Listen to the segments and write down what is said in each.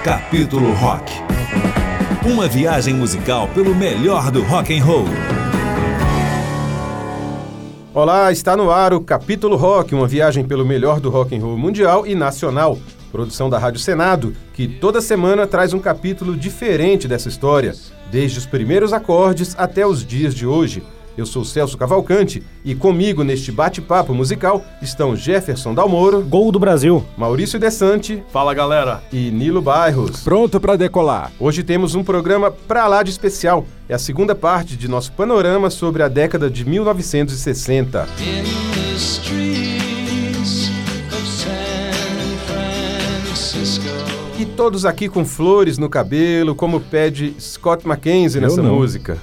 Capítulo Rock. Uma viagem musical pelo melhor do rock and roll. Olá, está no ar o Capítulo Rock, uma viagem pelo melhor do rock and roll mundial e nacional. Produção da Rádio Senado, que toda semana traz um capítulo diferente dessa história, desde os primeiros acordes até os dias de hoje. Eu sou Celso Cavalcante e comigo neste bate-papo musical estão Jefferson Dalmoro, Gol do Brasil, Maurício Desante, fala galera, e Nilo Bairros. Pronto para decolar. Hoje temos um programa pra lá de especial. É a segunda parte de nosso panorama sobre a década de 1960. E todos aqui com flores no cabelo, como pede Scott McKenzie nessa música.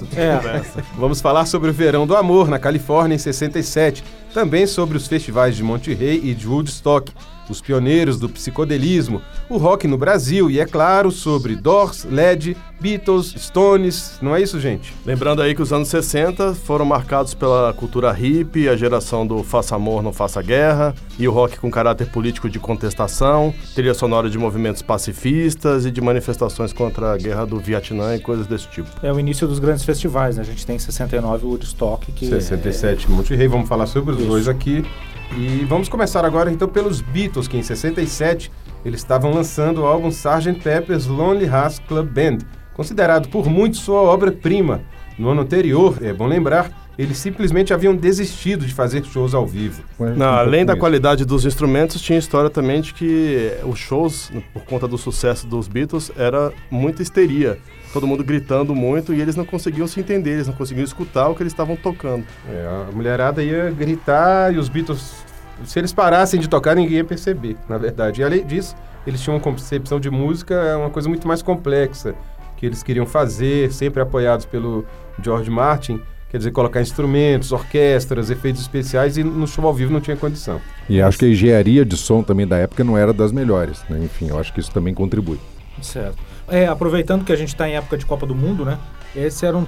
Vamos falar sobre o Verão do Amor, na Califórnia, em 67. Também sobre os festivais de Monterey e de Woodstock, os pioneiros do psicodelismo, o rock no Brasil e, é claro, sobre Doors, Led, Beatles, Stones. Não é isso, gente? Lembrando aí que os anos 60 foram marcados pela cultura hippie, a geração do faça amor, não faça guerra, e o rock com caráter político de contestação, trilha sonora de movimentos pacifistas e de manifestações contra a guerra do Vietnã e coisas desse tipo. É o início dos grandes festivais, né? A gente tem em 69 o Woodstock, que 67 Monterey, vamos falar sobre os dois aqui. E vamos começar agora então pelos Beatles, que em 67 eles estavam lançando o álbum Sgt. Pepper's Lonely Hearts Club Band, considerado por muitos sua obra-prima. No ano anterior, é bom lembrar, eles simplesmente haviam desistido de fazer shows ao vivo. Além da qualidade dos instrumentos, tinha história também de que os shows, por conta do sucesso dos Beatles, era muita histeria. Todo mundo gritando muito e eles não conseguiam se entender, eles não conseguiam escutar o que eles estavam tocando. A mulherada ia gritar e os Beatles, se eles parassem de tocar, ninguém ia perceber, na verdade. E além disso, eles tinham uma concepção de música, uma coisa muito mais complexa, que eles queriam fazer, sempre apoiados pelo George Martin, quer dizer, colocar instrumentos, orquestras, efeitos especiais, e no show ao vivo não tinha condição. E acho que a engenharia de som também da época não era das melhores, né? Enfim, eu acho que isso também contribui. Certo. Aproveitando que a gente está em época de Copa do Mundo, né? Esse era um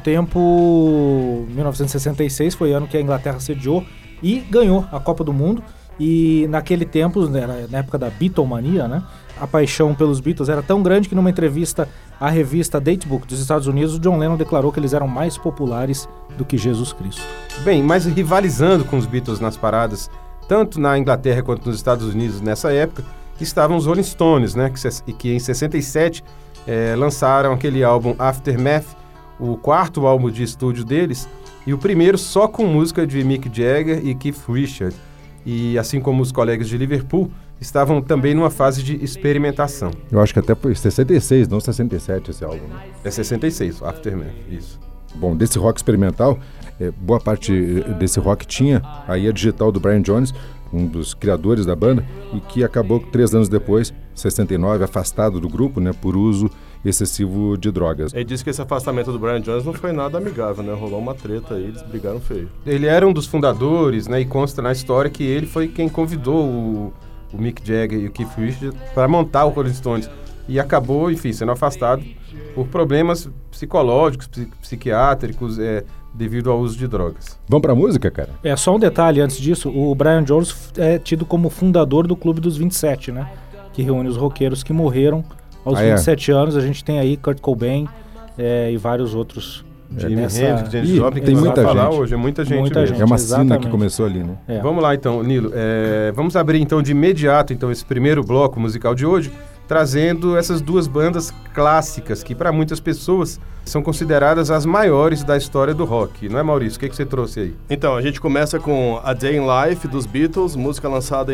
tempo... 1966 foi o ano que a Inglaterra sediou e ganhou a Copa do Mundo. E naquele tempo, né, na época da Beatlemania, né? A paixão pelos Beatles era tão grande que numa entrevista à revista Datebook dos Estados Unidos, o John Lennon declarou que eles eram mais populares do que Jesus Cristo. Bem, mas rivalizando com os Beatles nas paradas, tanto na Inglaterra quanto nos Estados Unidos nessa época, estavam os Rolling Stones, né? Que em 67 lançaram aquele álbum Aftermath, o quarto álbum de estúdio deles, e o primeiro só com música de Mick Jagger e Keith Richards. E assim como os colegas de Liverpool, estavam também numa fase de experimentação. Eu acho que até foi 66, não 67 esse álbum. Né? É 66, Aftermath, isso. Bom, desse rock experimental, boa parte desse rock tinha aí a digital do Brian Jones, um dos criadores da banda, e que acabou 3 anos depois, 69, afastado do grupo, né, por uso excessivo de drogas. Ele disse que esse afastamento do Brian Jones não foi nada amigável, né? Rolou uma treta aí, eles brigaram feio. Ele era um dos fundadores, né, e consta na história que ele foi quem convidou o Mick Jagger e o Keith Richards para montar o Rolling Stones. E acabou, enfim, sendo afastado por problemas psicológicos, psiquiátricos, devido ao uso de drogas. Vamos pra música, cara? Só um detalhe antes disso, o Brian Jones é tido como fundador do Clube dos 27, né? Que reúne os roqueiros que morreram aos 27 anos. A gente tem aí Kurt Cobain e vários outros. Jimi Hendrix, Janis Joplin, tem muita gente. Hoje, muita gente mesmo. É uma sina que começou ali, né? Vamos lá então, Nilo. Vamos abrir então de imediato então, esse primeiro bloco musical de hoje, trazendo essas duas bandas clássicas que para muitas pessoas são consideradas as maiores da história do rock. Não é, Maurício? O que você trouxe aí? Então, a gente começa com A Day in Life, dos Beatles, música lançada em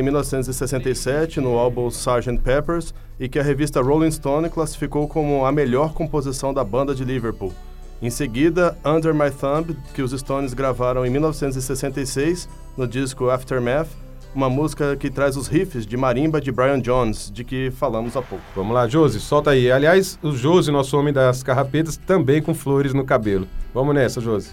1967 no álbum Sgt. Pepper's, e que a revista Rolling Stone classificou como a melhor composição da banda de Liverpool. Em seguida, Under My Thumb, que os Stones gravaram em 1966 no disco Aftermath, uma música que traz os riffs de marimba de Brian Jones, de que falamos há pouco. Vamos lá, Josi, solta aí. Aliás, o Josi, nosso homem das carrapetas, também com flores no cabelo. Vamos nessa, Josi.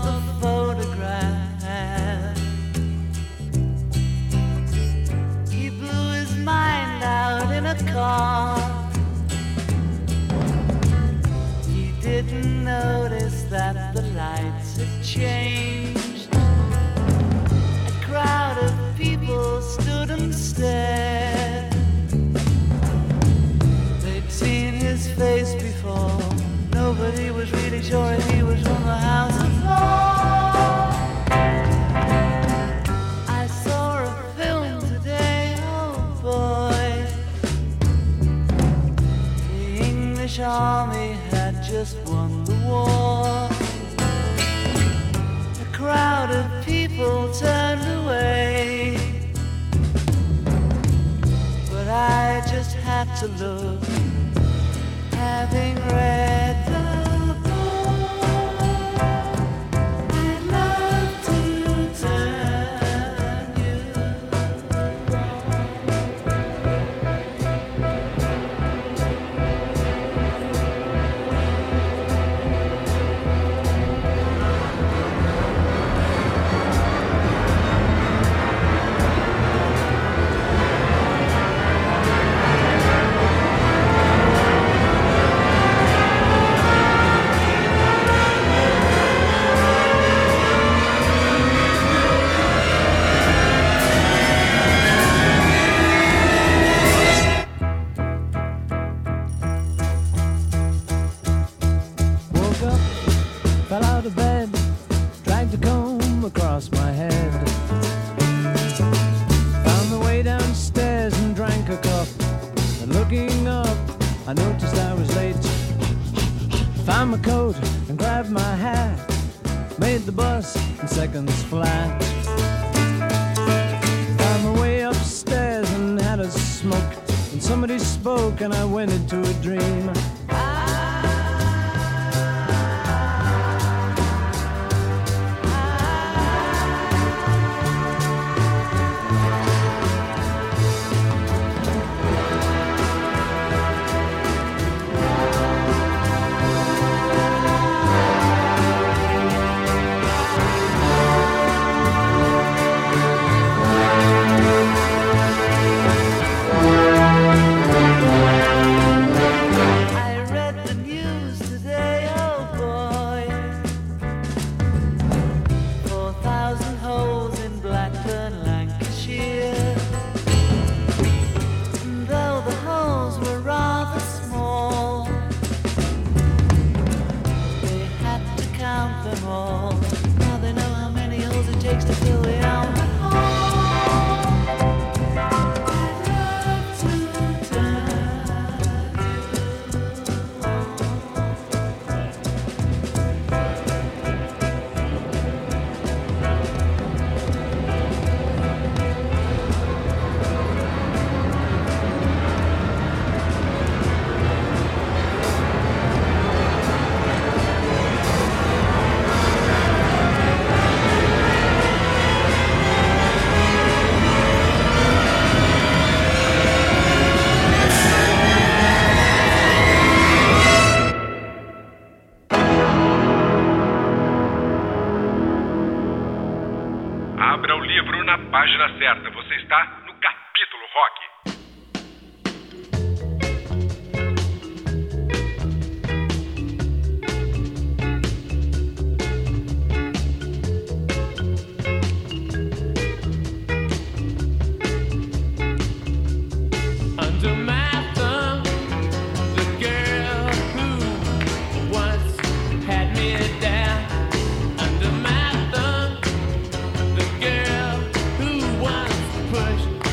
the photograph. He blew his mind out in a car. He didn't notice that the lights had changed. A crowd of people stood and stared. They'd seen his face before. Nobody was really sure if he was from the House of Lords. I saw a film today, oh boy. The English army had just won the war. A crowd of people turned away, but I just had to look, having read the book. I'd love to turn you I noticed I was late. Found my coat and grabbed my hat. Made the bus in seconds flat. Found my way upstairs and had a smoke. And somebody spoke and I went into a dream. Abra o livro na página certa. Você está no Capítulo Rock. Push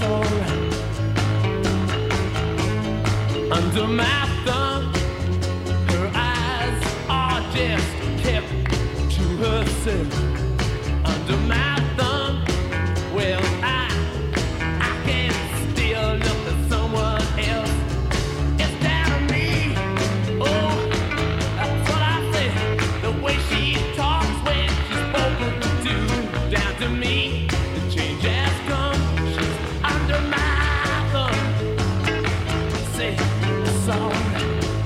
Under my thumb, her eyes are just kept to herself. Under my thumb, well, I can still look at someone else instead of me. Oh, that's what I say. The way she talks when she's spoken to, down to me, the change has come. She's under my thumb. Say, it's all right.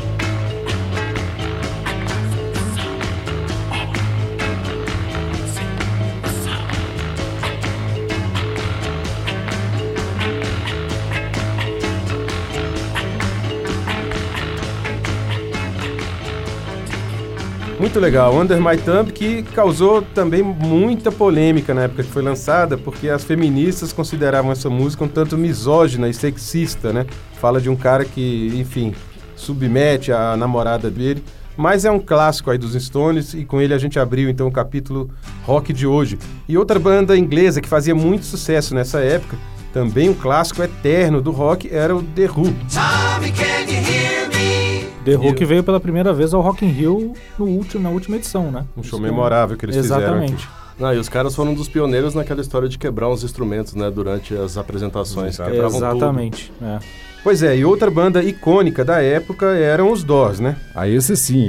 Muito legal, Under My Thumb, que causou também muita polêmica na época que foi lançada, porque as feministas consideravam essa música um tanto misógina e sexista, né? Fala de um cara que, enfim, submete a namorada dele, mas é um clássico aí dos Stones e com ele a gente abriu então o capítulo rock de hoje. E outra banda inglesa que fazia muito sucesso nessa época, também um clássico eterno do rock, era o The Who. Tommy, can you hear me? The Who que veio pela primeira vez ao Rock in Rio na última edição, né? Um show memorável que eles fizeram aqui. E os caras foram um dos pioneiros naquela história de quebrar uns instrumentos, né, durante as apresentações. Exatamente. É. Pois é, e outra banda icônica da época eram os Doors, né? Esse sim,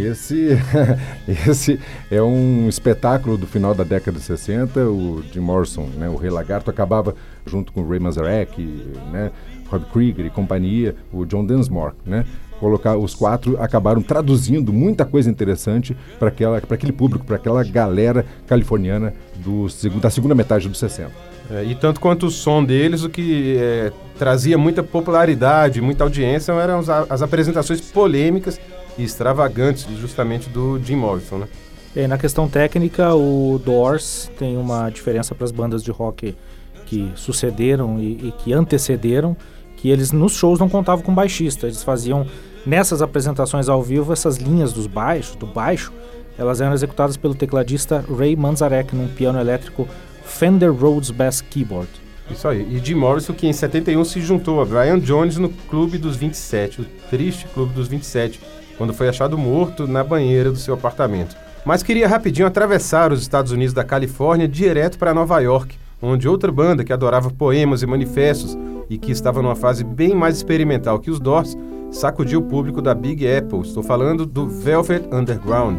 esse é um espetáculo do final da década de 60, o Jim Morrison, né, o Rei Lagarto, acabava junto com o Ray Manzarek, né, Rob Krieger e companhia, o John Densmore, né? Os quatro acabaram traduzindo muita coisa interessante para aquele público, para aquela galera californiana da segunda metade dos 60. E tanto quanto o som deles, o que trazia muita popularidade, muita audiência, eram as apresentações polêmicas e extravagantes justamente do Jim Morrison, né? E na questão técnica, o Doors tem uma diferença para as bandas de rock que sucederam e que antecederam, que eles nos shows não contavam com baixista, eles faziam nessas apresentações ao vivo essas linhas do baixo, elas eram executadas pelo tecladista Ray Manzarek num piano elétrico Fender Rhodes Bass Keyboard. Isso aí, e Jim Morrison que em 71 se juntou a Brian Jones no Clube dos 27, o triste Clube dos 27, quando foi achado morto na banheira do seu apartamento. Mas queria rapidinho atravessar os Estados Unidos da Califórnia direto para Nova York, onde outra banda que adorava poemas e manifestos e que estava numa fase bem mais experimental que os Doors, sacudiu o público da Big Apple. Estou falando do Velvet Underground.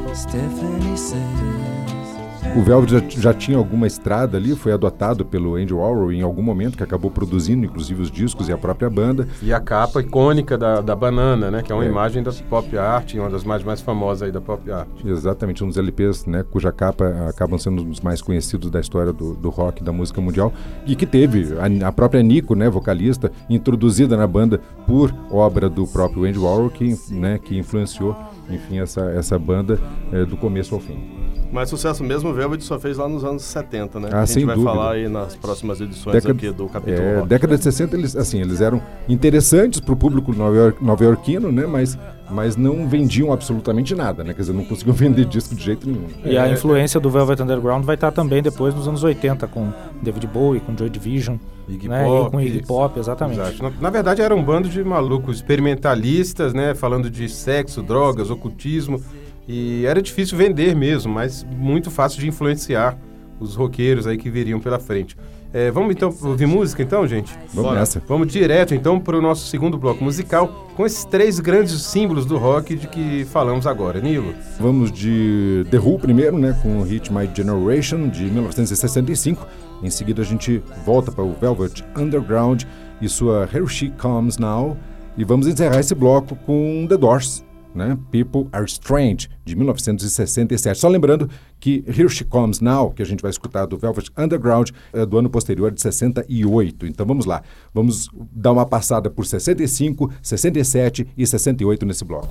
O Velvet já tinha alguma estrada ali, foi adotado pelo Andy Warhol em algum momento, que acabou produzindo inclusive os discos e a própria banda. E a capa icônica da banana, né, que é uma imagem da pop art, uma das mais famosas aí da pop art. Exatamente, um dos LPs, né, cuja capa acabam sendo os mais conhecidos da história do rock, da música mundial, e que teve a própria Nico, né, vocalista, introduzida na banda por obra do próprio Andy Warhol, que influenciou, enfim, essa banda do começo ao fim. Mas sucesso mesmo o Velvet só fez lá nos anos 70, né? A gente vai dúvida. Falar aí nas próximas edições aqui do capítulo rock. Década de 60, eles eram interessantes para o público nova-iorquino, né? Mas não vendiam absolutamente nada, né? Quer dizer, não conseguiam vender disco de jeito nenhum. E a influência do Velvet Underground vai estar também depois nos anos 80, com David Bowie, com Joy Division, Iggy né? Pop, e com Iggy Pop, exatamente. Na verdade, era um bando de malucos experimentalistas, né? Falando de sexo, drogas, ocultismo. E era difícil vender mesmo, mas muito fácil de influenciar os roqueiros aí que viriam pela frente. Vamos então ouvir música então, gente? Vamos nessa. Vamos direto então para o nosso segundo bloco musical com esses três grandes símbolos do rock de que falamos agora. Nilo? Vamos de The Who primeiro, né, com o hit My Generation de 1965. Em seguida a gente volta para o Velvet Underground e sua Here She Comes Now. E vamos encerrar esse bloco com The Doors, né? People Are Strange, de 1967. Só lembrando que Here She Comes Now, que a gente vai escutar do Velvet Underground, é do ano posterior, de 68. Então vamos lá, vamos dar uma passada por 65, 67 e 68 nesse bloco.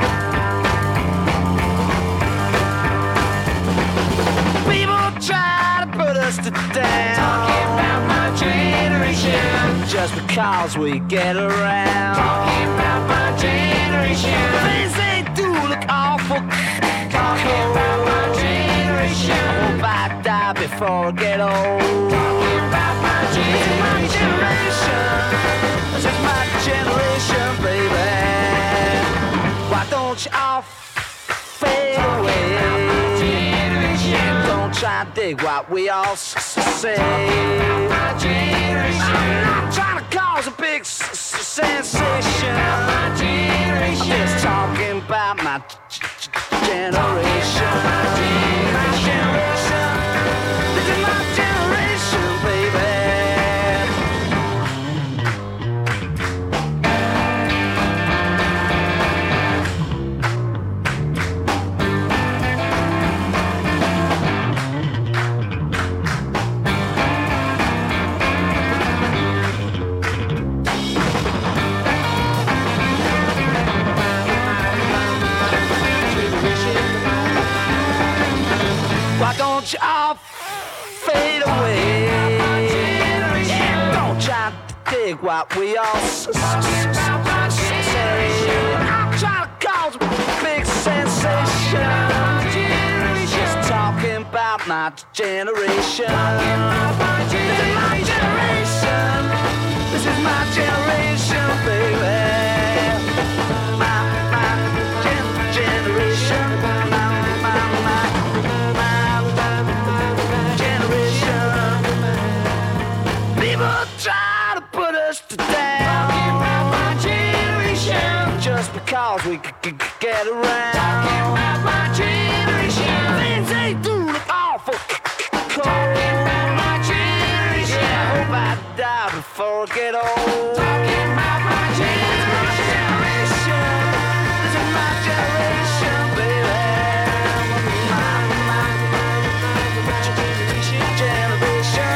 People try to put us to down, talking about my generation, just because we get around, talking about my generation, things they do look awful, talking about my generation, I hope I die before I get old, talking about my generation. dig what we all say. I'm not trying to cause a big sensation. I'm just talking about my generation. My generation. This is my generation, baby. Why don't you all fade away? Yeah, don't try to dig what we all say. I'm trying to cause a big sensation. Just talking about my generation. This is my generation. This is my generation, baby. My generation. Try to put us to down. Talking about my generation. Just because we could get around. Talking about my generation. Things they do look awful cold. Talking about my generation. Yeah, I hope I die before I get old. Talking about my generation. This is my generation, baby. My generation.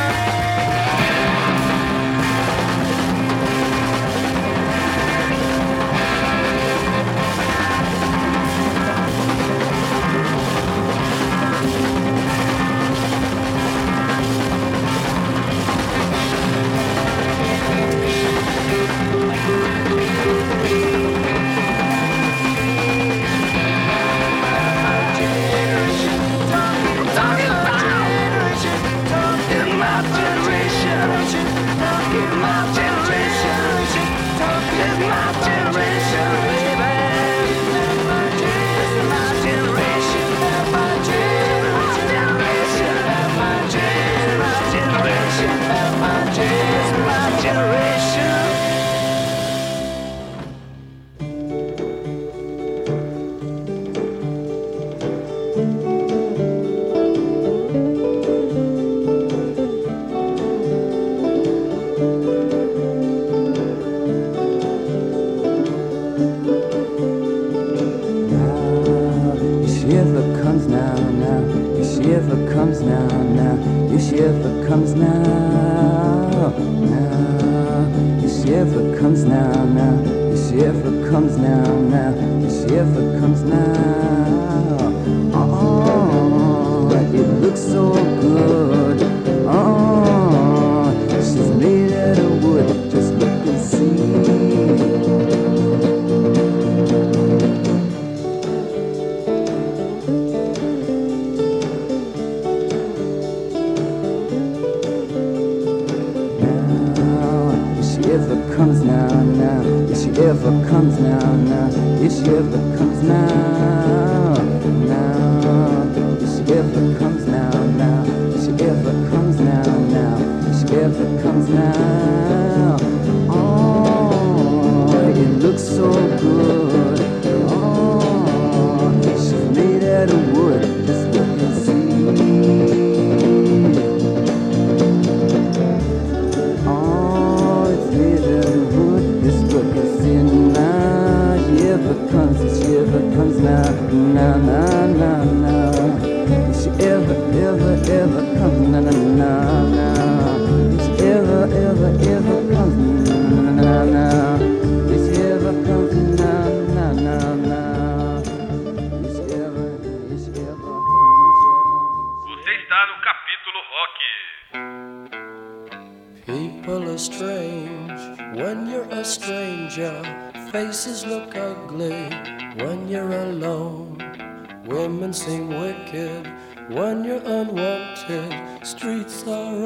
People are strange when you're a stranger. Faces look ugly when you're alone. Women seem wicked when you're unwanted. Streets are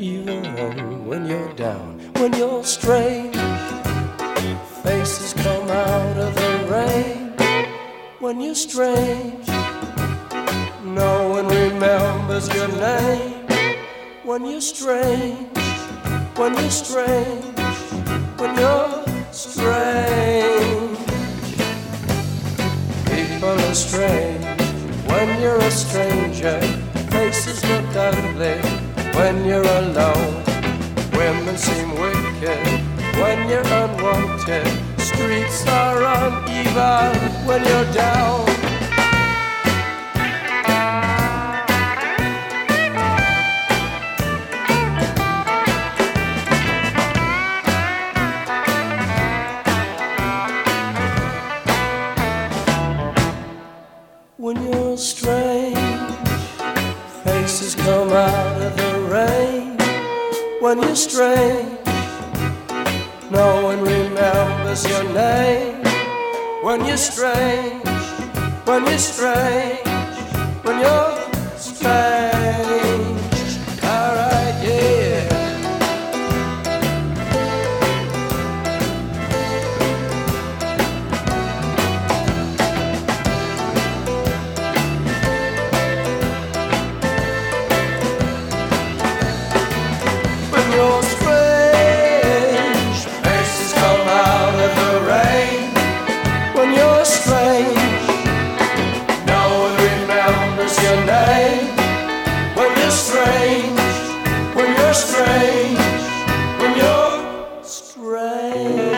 uneven when you're down. When you're strange, faces come out of the rain. When you're strange, no one remembers remembers your name. When you're strange, when you're strange, when you're strange. People are strange when you're a stranger. Faces look ugly when you're alone. Women seem wicked when you're unwanted. Streets are uneven when you're down. When you're strange, faces come out of the rain. When you're strange, no one remembers your name. When you're strange, when you're strange, when you're strange. Alright, yeah. When you're strange, faces come out of the rain. When you're strange, no one remembers your name. When you're strange, when you're strange, when you're strange.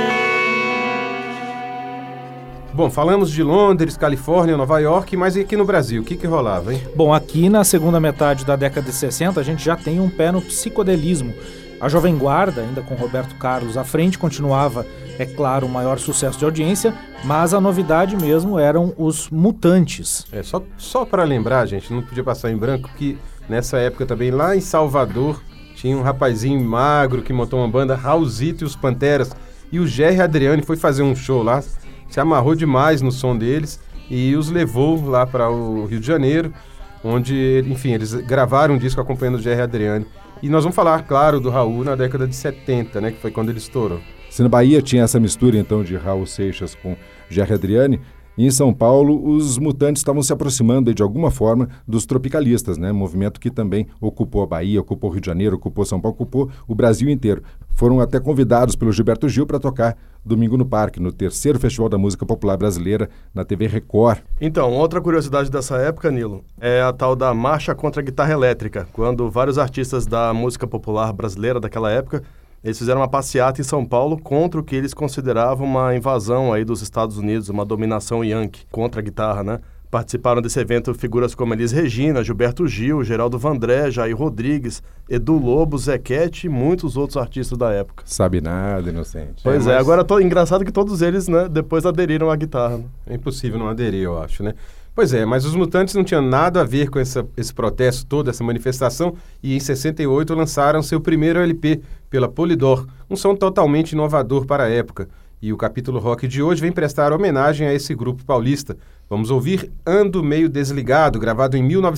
Bom, falamos de Londres, Califórnia, Nova York, mas e aqui no Brasil? O que rolava, hein? Bom, aqui na segunda metade da década de 60, a gente já tem um pé no psicodelismo. A Jovem Guarda, ainda com Roberto Carlos à frente, continuava, é claro, o maior sucesso de audiência, mas a novidade mesmo eram os Mutantes. Só para lembrar, gente, não podia passar em branco, que nessa época também, lá em Salvador, tinha um rapazinho magro que montou uma banda, Raulzito e os Panteras, e o Gerry Adriani foi fazer um show lá, se amarrou demais no som deles e os levou lá para o Rio de Janeiro, onde, enfim, eles gravaram um disco acompanhando o Gerry Adriani. E nós vamos falar, claro, do Raul na década de 70, né, que foi quando ele estourou. Se na Bahia tinha essa mistura, então, de Raul Seixas com Gerry Adriani, e em São Paulo os Mutantes estavam se aproximando de alguma forma dos tropicalistas, né? Movimento que também ocupou a Bahia, ocupou o Rio de Janeiro, ocupou São Paulo, ocupou o Brasil inteiro. Foram até convidados pelo Gilberto Gil para tocar domingo no Parque, no 3º Festival da Música Popular Brasileira, na TV Record. Então, outra curiosidade dessa época, Nilo, é a tal da Marcha contra a Guitarra Elétrica, quando vários artistas da música popular brasileira daquela época, eles fizeram uma passeata em São Paulo contra o que eles consideravam uma invasão aí dos Estados Unidos, uma dominação yankee contra a guitarra, né? Participaram desse evento figuras como Elis Regina, Gilberto Gil, Geraldo Vandré, Jair Rodrigues, Edu Lobo, Zequete e muitos outros artistas da época. Sabe nada, inocente. Pois é, agora engraçado que todos eles, né, depois aderiram à guitarra. Né? É impossível não aderir, eu acho, né? Pois é, mas os Mutantes não tinham nada a ver com esse protesto todo, essa manifestação, e em 68 lançaram seu primeiro LP pela Polydor, um som totalmente inovador para a época. E o capítulo rock de hoje vem prestar homenagem a esse grupo paulista. Vamos ouvir Ando Meio Desligado, gravado em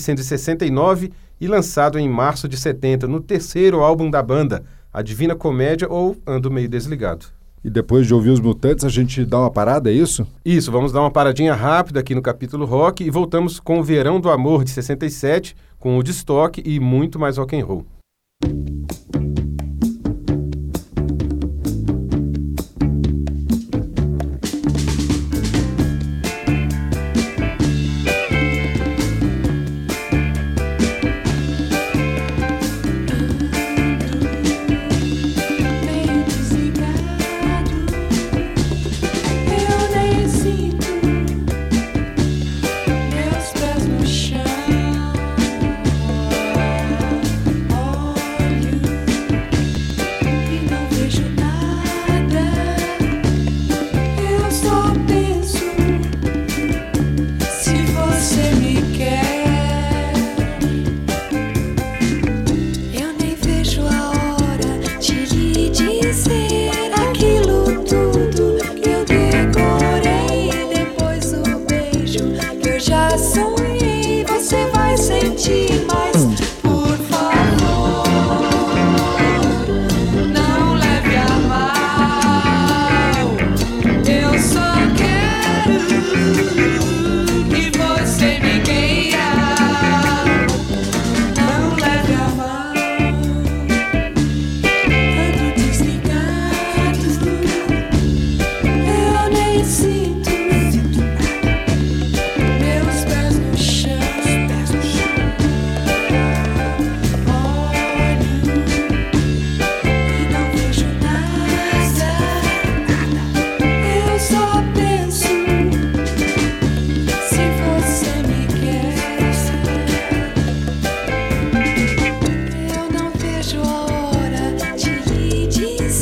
1969 e lançado em março de 70, no 3º álbum da banda, A Divina Comédia ou Ando Meio Desligado. E depois de ouvir os Mutantes, a gente dá uma parada, é isso? Isso, vamos dar uma paradinha rápida aqui no capítulo rock e voltamos com o Verão do Amor de 67, com o Woodstock e muito mais rock and roll.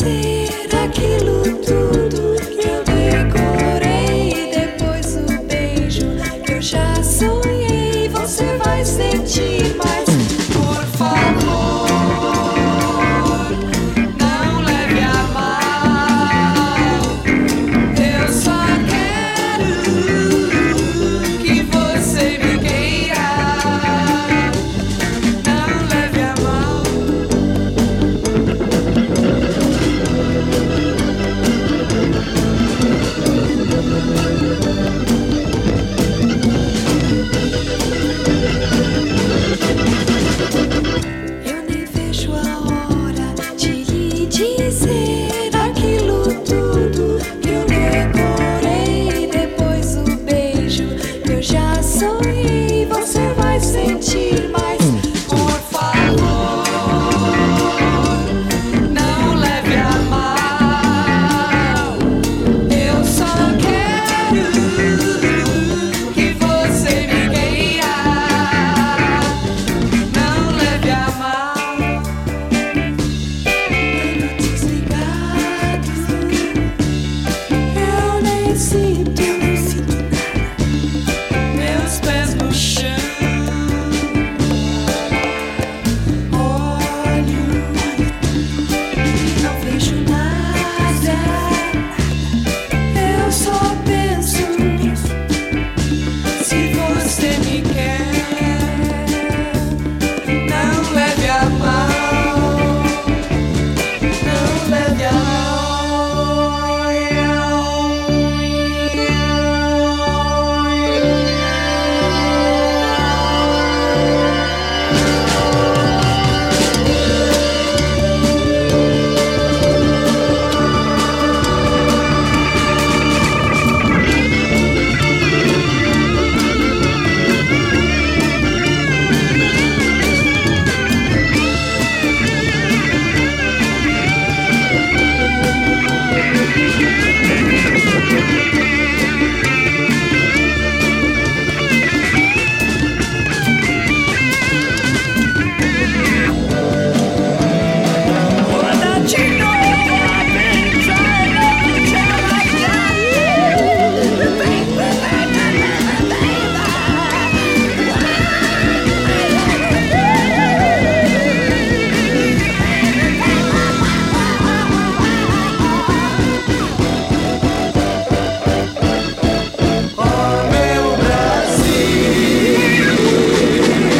ser aquilo tudo que eu decorei. Depois o beijo que eu já sonhei. Você vai sentir mais, por favor. Não leve a mal. Eu só quero que você me queira. Não leve a mal. Eu nem vejo a hora de lhe dizer aquilo tudo que eu decorei. Depois o beijo que eu já sonhei. Você vai sentir mais, por favor. Não leve a mal. Eu só quero que você me queira. Não leve a mal. Tudo desligado. Eu nem sinto nada. Meus pés no chão. Olho e não vejo nada. Eu só penso se você me quer. Não leve a mal. Não leve a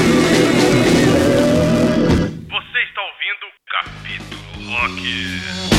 Você está ouvindo Capítulo Rock.